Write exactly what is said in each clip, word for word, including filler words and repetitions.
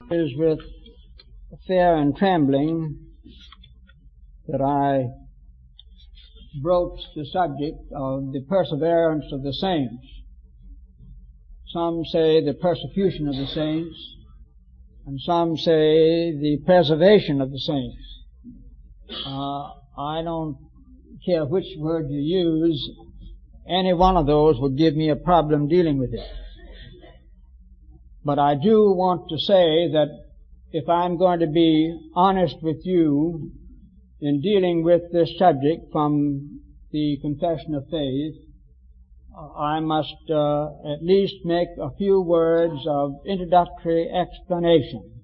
It is with fear and trembling that I broach the subject of the perseverance of the saints. Some say the persecution of the saints, and some say the preservation of the saints. Uh, I don't care which word you use. Any one of those would give me a problem dealing with it. But I do want to say that if I'm going to be honest with you in dealing with this subject from the Confession of Faith, I must uh, at least make a few words of introductory explanation.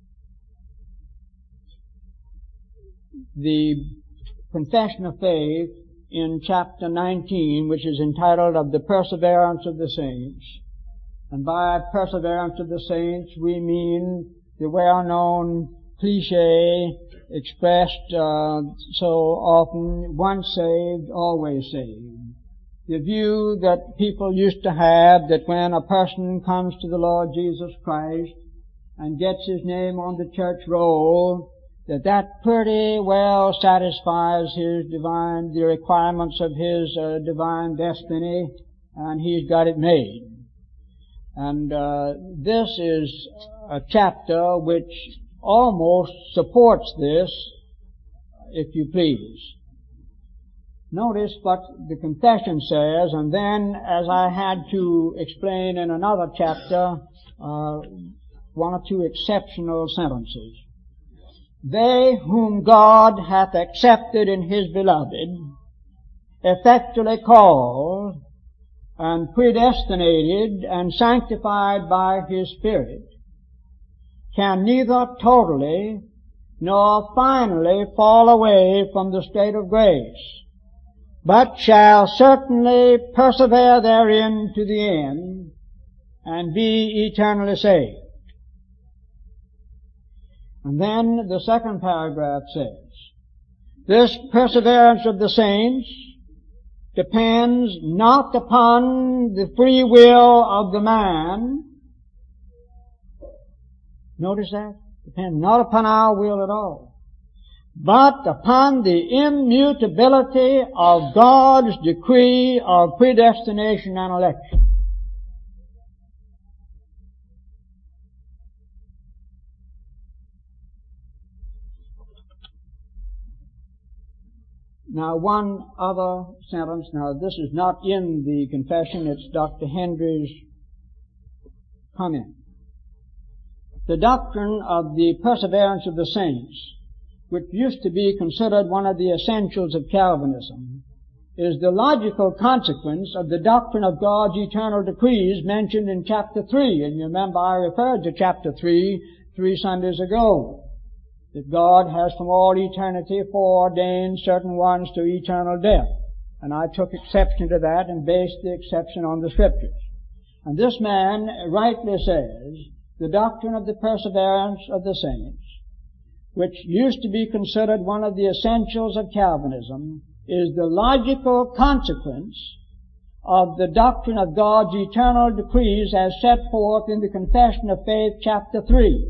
The Confession of Faith in chapter nineteen, which is entitled Of the Perseverance of the Saints, and by perseverance of the saints we mean the well-known cliché expressed uh, so often, once saved, always saved. The view that people used to have that when a person comes to the Lord Jesus Christ and gets his name on the church roll, that that pretty well satisfies his divine, the requirements of his uh, divine destiny, and he's got it made. And uh, this is a chapter which almost supports this, if you please. Notice what the confession says, and then, as I had to explain in another chapter, uh, one or two exceptional sentences. They whom God hath accepted in His beloved, effectually called, and predestinated, and sanctified by His Spirit, can neither totally nor finally fall away from the state of grace, but shall certainly persevere therein to the end, and be eternally saved. And then the second paragraph says, this perseverance of the saints depends not upon the free will of the man. Notice that? Depends not upon our will at all, but upon the immutability of God's decree of predestination and election. Now, one other sentence. Now, this is not in the confession. It's Doctor Hendry's comment. The doctrine of the perseverance of the saints, which used to be considered one of the essentials of Calvinism, is the logical consequence of the doctrine of God's eternal decrees mentioned in chapter three. And you remember I referred to chapter three three Sundays ago. That God has from all eternity foreordained certain ones to eternal death. And I took exception to that and based the exception on the Scriptures. And this man rightly says, the doctrine of the perseverance of the saints, which used to be considered one of the essentials of Calvinism, is the logical consequence of the doctrine of God's eternal decrees as set forth in the Confession of Faith, chapter three.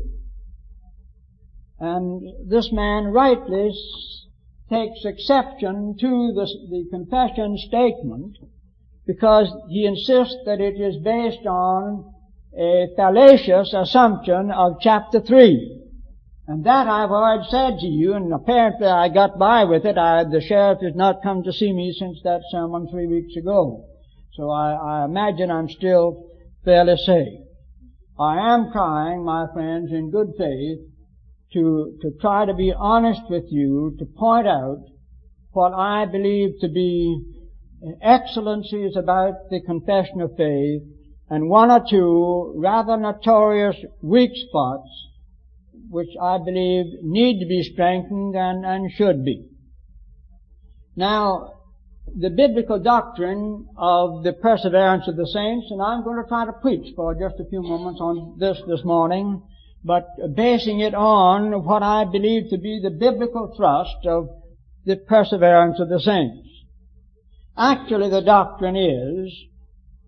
And this man rightly takes exception to the, the confession statement because he insists that it is based on a fallacious assumption of chapter three. And that I've already said to you, and apparently I got by with it. I, the sheriff has not come to see me since that sermon three weeks ago. So I, I imagine I'm still fairly safe. I am trying, my friends, in good faith, to, to try to be honest with you, to point out what I believe to be excellencies about the Confession of Faith, and one or two rather notorious weak spots which I believe need to be strengthened and, and should be. Now, the biblical doctrine of the perseverance of the saints, and I'm going to try to preach for just a few moments on this this morning, but basing it on what I believe to be the biblical thrust of the perseverance of the saints. Actually, the doctrine is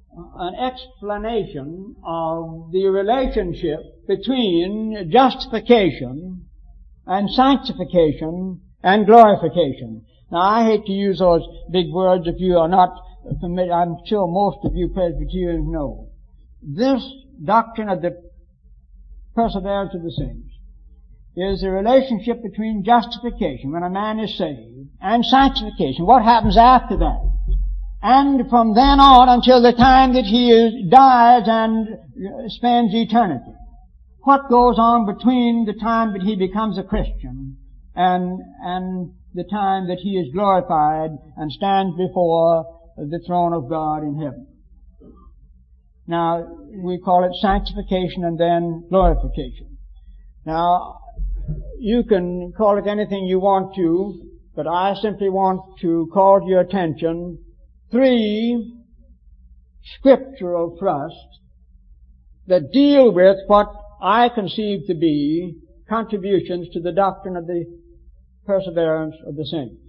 an explanation of the relationship between justification and sanctification and glorification. Now, I hate to use those big words if you are not familiar. I'm sure most of you Presbyterians know. This doctrine of the perseverance of the saints is the relationship between justification, when a man is saved, and sanctification. What happens after that? And from then on until the time that he is, dies and spends eternity. What goes on between the time that he becomes a Christian and, and the time that he is glorified and stands before the throne of God in heaven? Now, we call it sanctification and then glorification. Now, you can call it anything you want to, but I simply want to call to your attention three scriptural thrusts that deal with what I conceive to be contributions to the doctrine of the perseverance of the saints.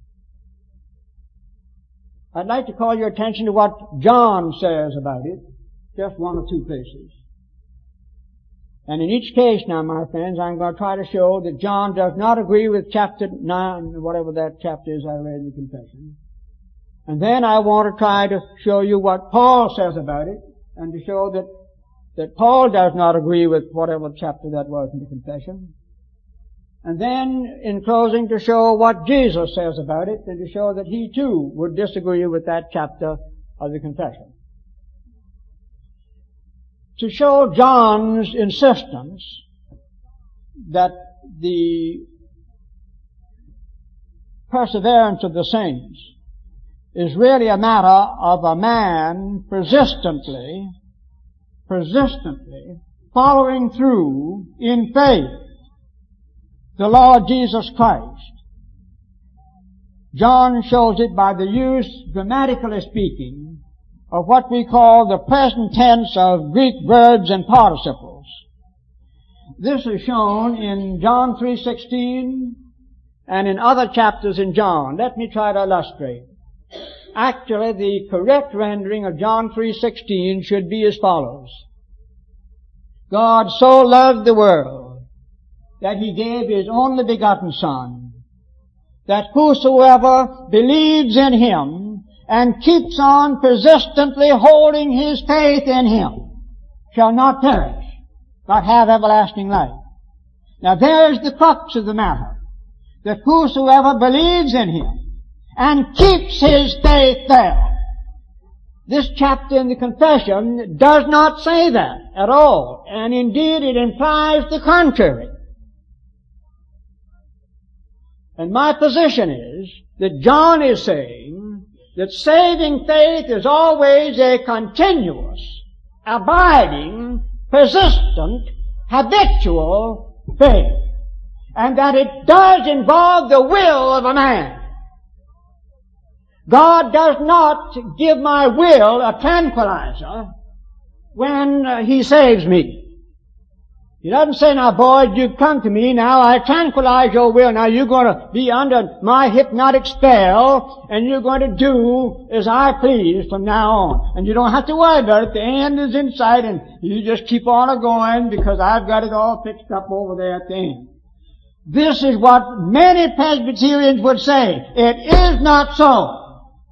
I'd like to call your attention to what John says about it, just one or two places. And in each case now, my friends, I'm going to try to show that John does not agree with chapter nine, whatever that chapter is I read in the confession. And then I want to try to show you what Paul says about it, and to show that, that Paul does not agree with whatever chapter that was in the confession. And then, in closing, to show what Jesus says about it, and to show that he too would disagree with that chapter of the confession. To show John's insistence that the perseverance of the saints is really a matter of a man persistently, persistently following through in faith the Lord Jesus Christ. John shows it by the use, grammatically speaking, of what we call the present tense of Greek verbs and participles. This is shown in John three sixteen and in other chapters in John. Let me try to illustrate. Actually, the correct rendering of John three sixteen should be as follows. God so loved the world that he gave his only begotten Son, that whosoever believes in him and keeps on persistently holding his faith in him shall not perish, but have everlasting life. Now there's the crux of the matter, that whosoever believes in him and keeps his faith there. This chapter in the confession does not say that at all, and indeed it implies the contrary. And my position is that John is saying that saving faith is always a continuous, abiding, persistent, habitual faith, and that it does involve the will of a man. God does not give my will a tranquilizer when uh, he saves me. He doesn't say, now boys, you've come to me, now I tranquilize your will, now you're going to be under my hypnotic spell, and you're going to do as I please from now on. And you don't have to worry about it, the end is in sight, and you just keep on going, because I've got it all fixed up over there at the end. This is what many Presbyterians would say. It is not so.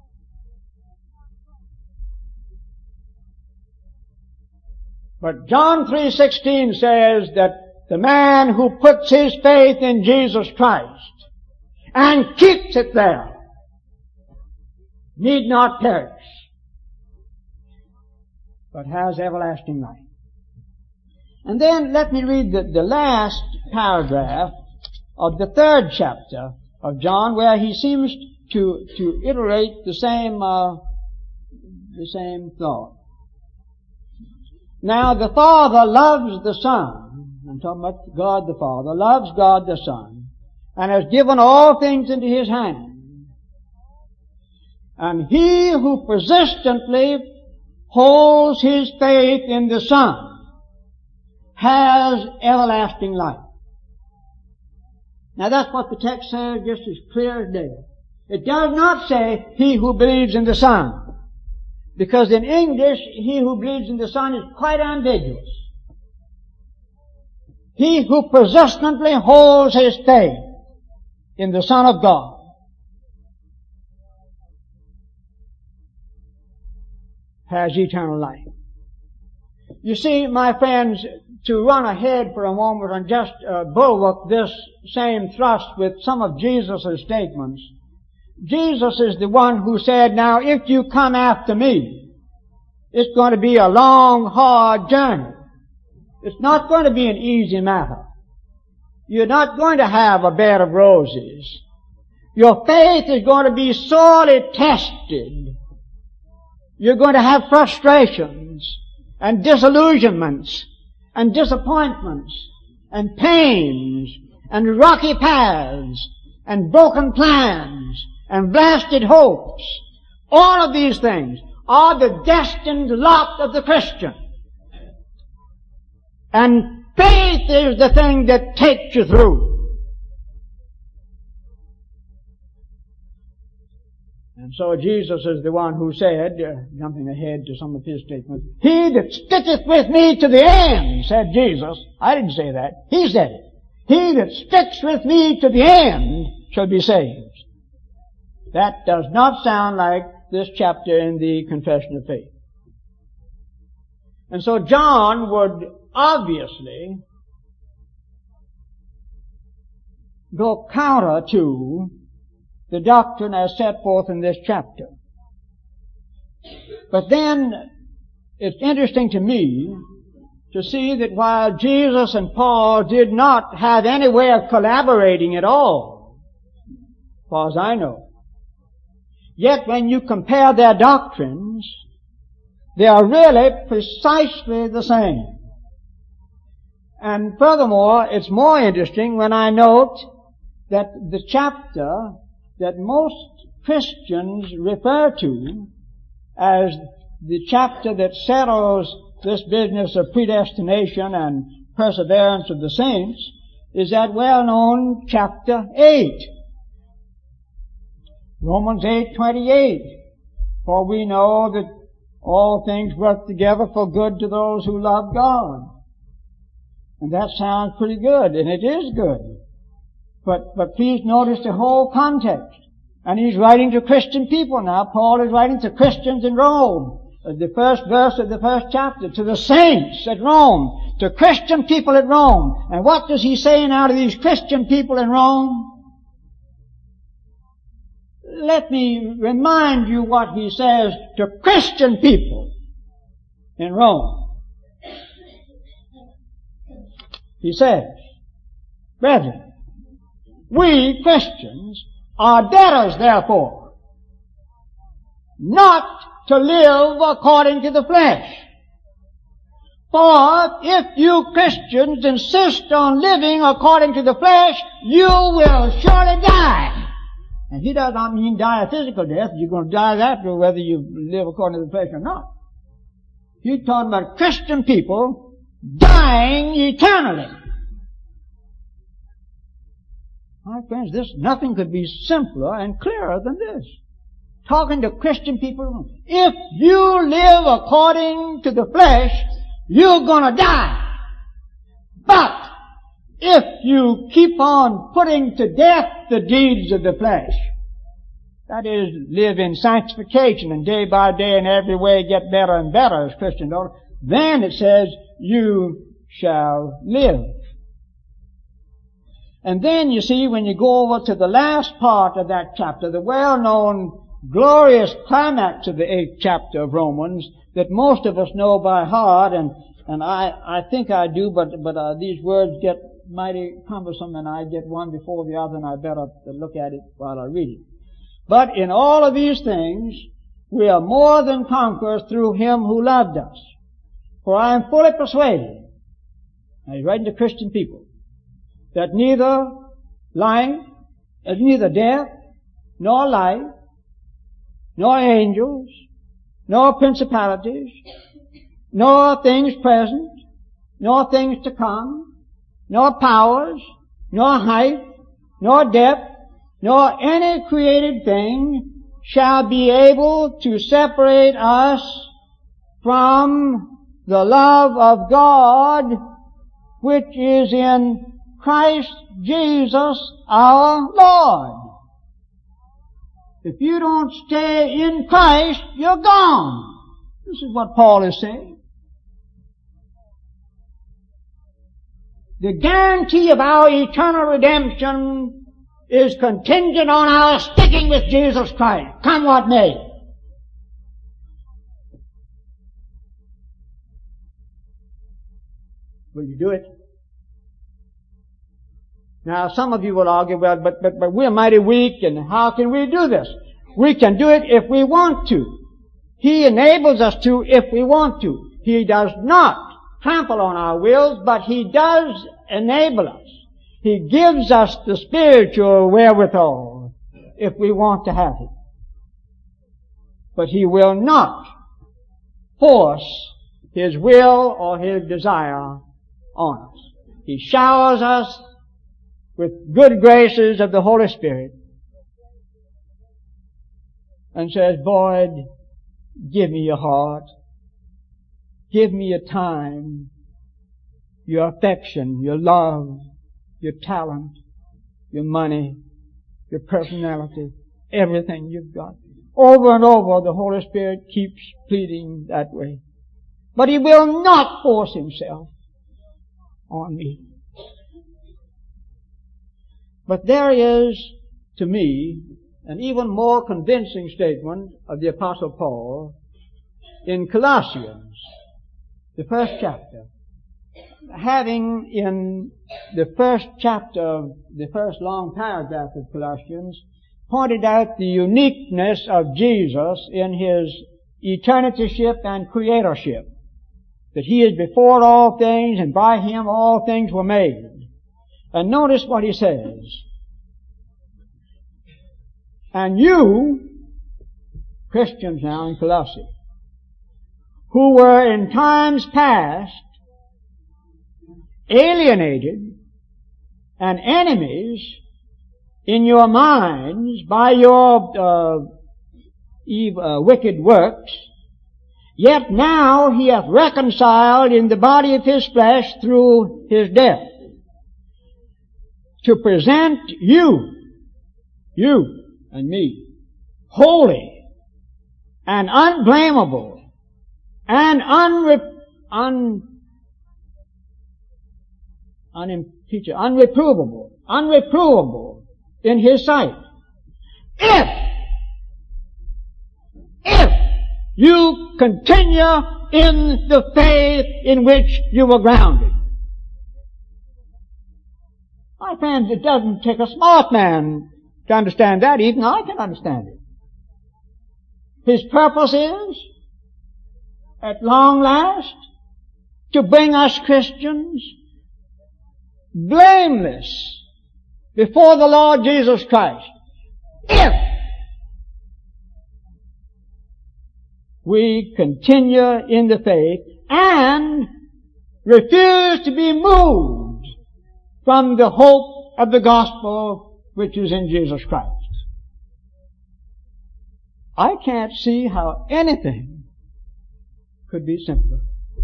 But John three sixteen says that the man who puts his faith in Jesus Christ and keeps it there need not perish, but has everlasting life. And then let me read the, the last paragraph of the third chapter of John, where he seems to to iterate the same uh, the same thought. Now the Father loves the Son, I'm talking about God the Father, loves God the Son, and has given all things into his hand. And he who persistently holds his faith in the Son has everlasting life. Now that's what the text says, just as clear as day. It does not say, he who believes in the Son. Because in English, he who believes in the Son is quite ambiguous. He who persistently holds his faith in the Son of God has eternal life. You see, my friends, to run ahead for a moment and just uh, bulwark this same thrust with some of Jesus' statements. Jesus is the one who said, now if you come after me, it's going to be a long, hard journey. It's not going to be an easy matter. You're not going to have a bed of roses. Your faith is going to be sorely tested. You're going to have frustrations and disillusionments and disappointments and pains and rocky paths and broken plans and blasted hopes. All of these things are the destined lot of the Christian. And faith is the thing that takes you through. And so Jesus is the one who said, uh, jumping ahead to some of his statements, he that sticketh with me to the end, said Jesus. I didn't say that. He said it. He that sticks with me to the end shall be saved. That does not sound like this chapter in the Confession of Faith. And so John would obviously go counter to the doctrine as set forth in this chapter. But then it's interesting to me to see that while Jesus and Paul did not have any way of collaborating at all, as far as I know, yet when you compare their doctrines, they are really precisely the same. And furthermore, it's more interesting when I note that the chapter that most Christians refer to as the chapter that settles this business of predestination and perseverance of the saints is that well-known chapter eight. Romans eight twenty-eight. For we know that all things work together for good to those who love God. And that sounds pretty good, and it is good. But, but please notice the whole context. And he's writing to Christian people now. Paul is writing to Christians in Rome. The first verse of the first chapter, to the saints at Rome, to Christian people at Rome. And what does he say now to these Christian people in Rome? Let me remind you what he says to Christian people in Rome. He says, brethren, we Christians are debtors, therefore, not to live according to the flesh. For if you Christians insist on living according to the flesh, you will surely die. And he does not mean die a physical death. You're going to die after whether you live according to the flesh or not. He's talking about Christian people dying eternally. My friends, this, nothing could be simpler and clearer than this. Talking to Christian people, if you live according to the flesh, you're gonna die. But, if you keep on putting to death the deeds of the flesh, that is, live in sanctification and day by day in every way get better and better as Christians, then it says, you shall live. And then you see, when you go over to the last part of that chapter, the well-known glorious climax of the eighth chapter of Romans that most of us know by heart, and, and I, I think I do, but, but uh, these words get mighty cumbersome and I get one before the other and I better look at it while I read it. But in all of these things, we are more than conquerors through Him who loved us. For I am fully persuaded, now he's writing to Christian people, that neither life, uh, neither death, nor life, nor angels, nor principalities, nor things present, nor things to come, nor powers, nor height, nor depth, nor any created thing shall be able to separate us from the love of God which is in Christ Jesus our Lord. If you don't stay in Christ, you're gone. This is what Paul is saying. The guarantee of our eternal redemption is contingent on our sticking with Jesus Christ, come what may. Will you do it? Now, some of you will argue, well, but, but, but we're mighty weak, and how can we do this? We can do it if we want to. He enables us to if we want to. He does not trample on our wills, but He does enable us. He gives us the spiritual wherewithal if we want to have it. But He will not force His will or His desire on us. He showers us with good graces of the Holy Spirit and says, Boyd, give me your heart. Give me your time, your affection, your love, your talent, your money, your personality, everything you've got. Over and over, the Holy Spirit keeps pleading that way. But He will not force Himself on me. But there is, to me, an even more convincing statement of the Apostle Paul in Colossians, the first chapter. Having in the first chapter, the first long paragraph of Colossians, pointed out the uniqueness of Jesus in His eternityship and creatorship. That He is before all things, and by Him all things were made. And notice what he says. And you, Christians now in Colossae, who were in times past alienated and enemies in your minds by your uh, evil, uh, wicked works, yet now He hath reconciled in the body of His flesh through His death, to present you, you and me, holy and unblameable and unre- un, unimpeachable, unreprovable, unreprovable in His sight. If, if you continue in the faith in which you were grounded. My friends, it doesn't take a smart man to understand that. Even I can understand it. His purpose is, at long last, to bring us Christians blameless before the Lord Jesus Christ. If we continue in the faith and refuse to be moved from the hope of the gospel which is in Jesus Christ. I can't see how anything could be simpler.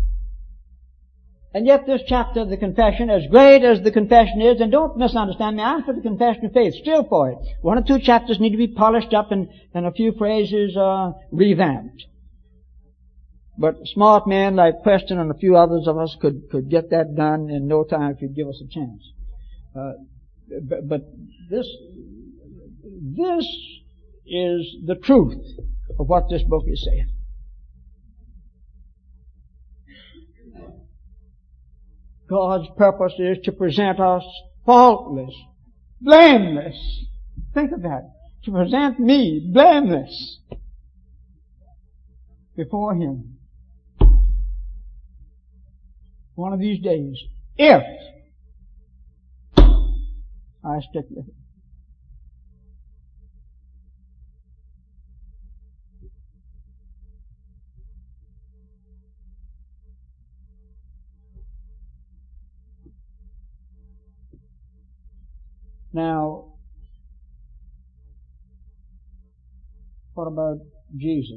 And yet this chapter of the confession, as great as the confession is, and don't misunderstand me, I'm for the confession of faith, still for it. One or two chapters need to be polished up and, and a few phrases uh, revamped. But smart men like Preston and a few others of us could, could get that done in no time if you'd give us a chance. Uh, but, but this, this is the truth of what this book is saying. God's purpose is to present us faultless, blameless. Think of that. To present me blameless before Him. One of these days, if I stick with it. Now, What about Jesus?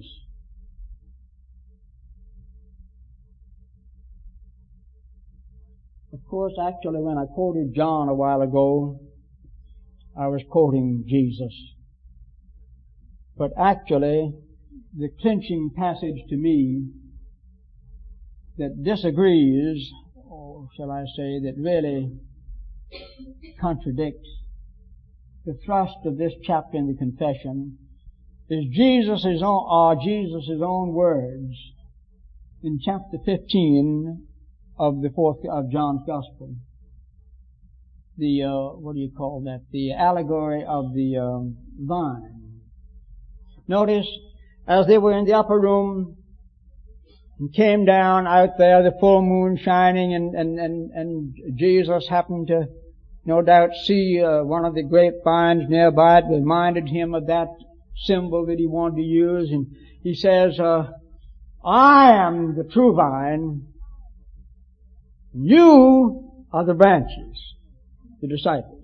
Of course, actually, when I quoted John a while ago, I was quoting Jesus. But actually, the clinching passage to me that disagrees, or shall I say, that really contradicts the thrust of this chapter in the confession is Jesus' own, are Jesus' own words in chapter fifteen of the fourth of John's Gospel. The uh, what do you call that? The allegory of the um, vine. Notice, as they were in the upper room and came down out there, the full moon shining, and and and, and Jesus happened to, no doubt, see uh, one of the grapevines nearby. It reminded him of that symbol that he wanted to use, and he says, uh, I am the true vine, you are the branches, the disciples.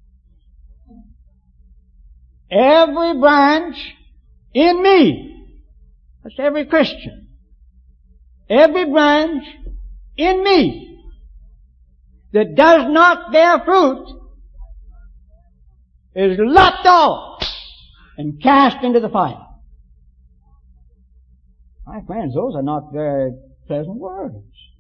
Every branch in me, that's every Christian, every branch in me that does not bear fruit is lopped off and cast into the fire. My friends, those are not very pleasant words.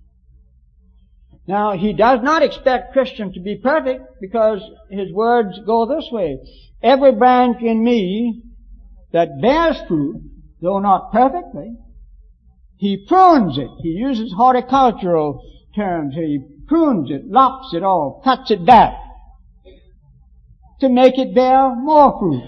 Now, he does not expect Christians to be perfect, because his words go this way. Every branch in me that bears fruit, though not perfectly, he prunes it. He uses horticultural terms here. He prunes it, lops it off, cuts it back to make it bear more fruit.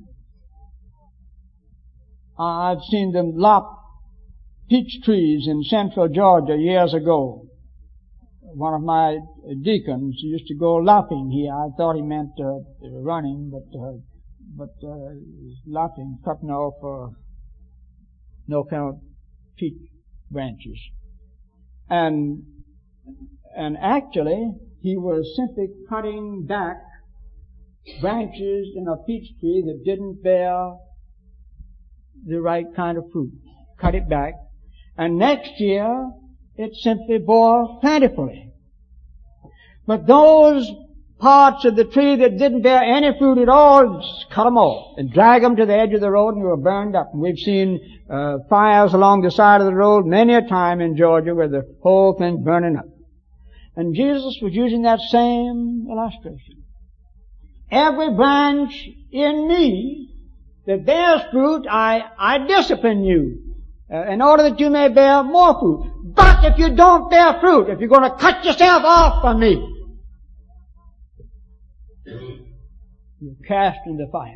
I've seen them lop peach trees in central Georgia years ago. One of my deacons used to go lopping here. I thought he meant uh, running, but uh, but uh, lopping, cutting off uh, no count peach branches, and and actually he was simply cutting back branches in a peach tree that didn't bear the right kind of fruit. Cut it back, and next year it simply bore plentifully. But those parts of the tree that didn't bear any fruit at all, just cut them off and drag them to the edge of the road, and they were burned up. And we've seen uh, fires along the side of the road many a time in Georgia where the whole thing's burning up. And Jesus was using that same illustration. Every branch in me that bears fruit, I, I discipline you uh, in order that you may bear more fruit. But if you don't bear fruit, if you're going to cut yourself off from me, you're cast into fire.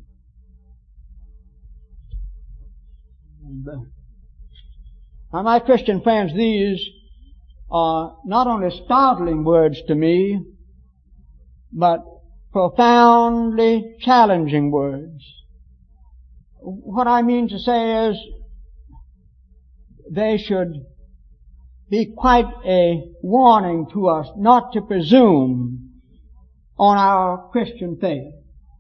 And, uh, now, my Christian friends, these are not only startling words to me, but profoundly challenging words. What I mean to say is, they should be quite a warning to us not to presume on our Christian faith.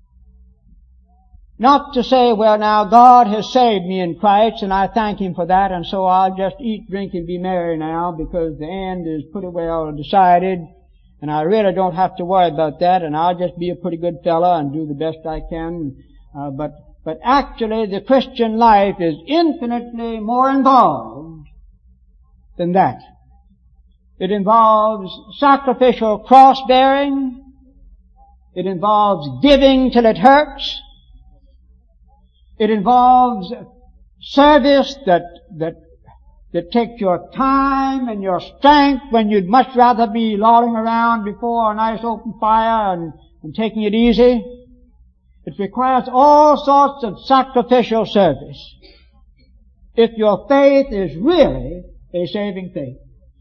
Not to say, well, now God has saved me in Christ and I thank Him for that, and so I'll just eat, drink, and be merry now because the end is pretty well decided and I really don't have to worry about that, and I'll just be a pretty good fellow and do the best I can. Uh, but, but actually the Christian life is infinitely more involved than that. It involves sacrificial cross-bearing. It involves giving till it hurts. It involves service that, that, that takes your time and your strength when you'd much rather be lolling around before a nice open fire and, and taking it easy. It requires all sorts of sacrificial service if your faith is really a saving faith.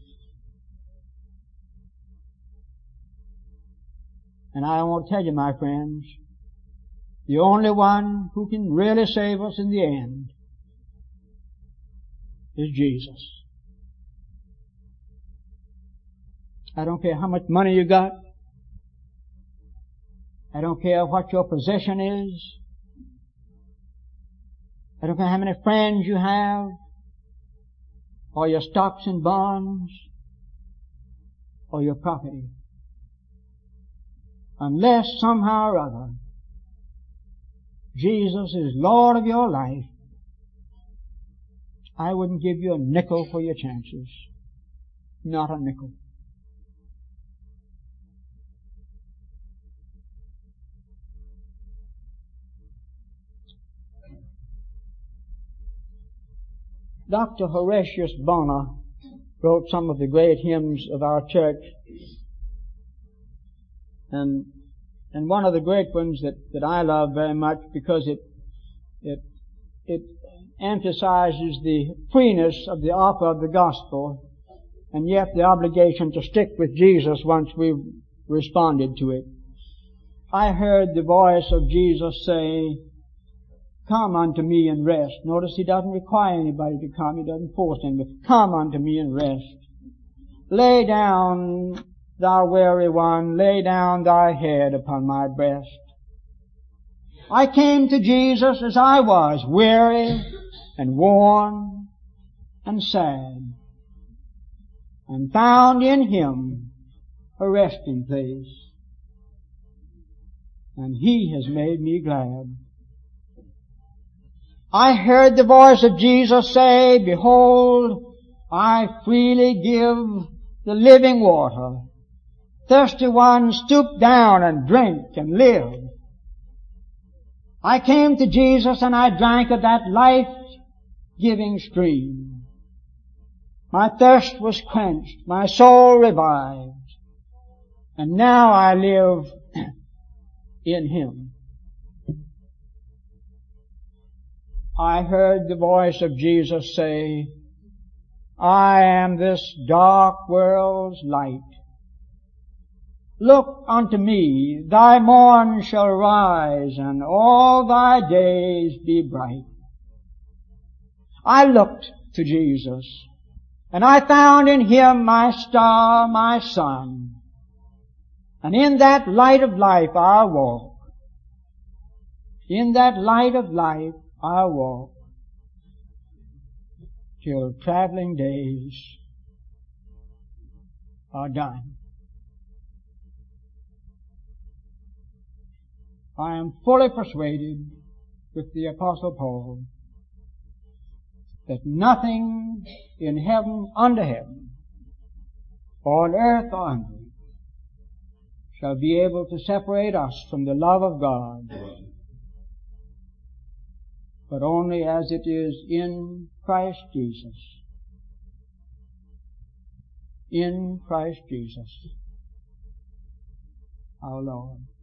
And I want to tell you, my friends, the only one who can really save us in the end is Jesus. I don't care how much money you got. I don't care what your position is. I don't care how many friends you have, or your stocks and bonds, or your property. Unless somehow or other Jesus is Lord of your life, I wouldn't give you a nickel for your chances. Not a nickel. Doctor Horatius Bonar wrote some of the great hymns of our church. And, and one of the great ones that, that I love very much because it, it, it emphasizes the freeness of the offer of the gospel and yet the obligation to stick with Jesus once we've responded to it. I heard the voice of Jesus say, "Come unto me and rest." Notice he doesn't require anybody to come. He doesn't force anybody. "Come unto me and rest. Lay down, thou weary one, lay down thy head upon my breast." I came to Jesus as I was, weary and worn and sad, and found in Him a resting place. And He has made me glad. I heard the voice of Jesus say, "Behold, I freely give the living water. Thirsty ones, stoop down and drink and live." I came to Jesus and I drank of that life-giving stream. My thirst was quenched, my soul revived, and now I live in Him. I heard the voice of Jesus say, "I am this dark world's light. Look unto me, thy morn shall rise, and all thy days be bright." I looked to Jesus, and I found in Him my star, my sun, and in that light of life I walk. In that light of life I walk till traveling days are done. I am fully persuaded with the Apostle Paul that nothing in heaven, under heaven, or on earth or under it, shall be able to separate us from the love of God, but only as it is in Christ Jesus. In Christ Jesus, our Lord.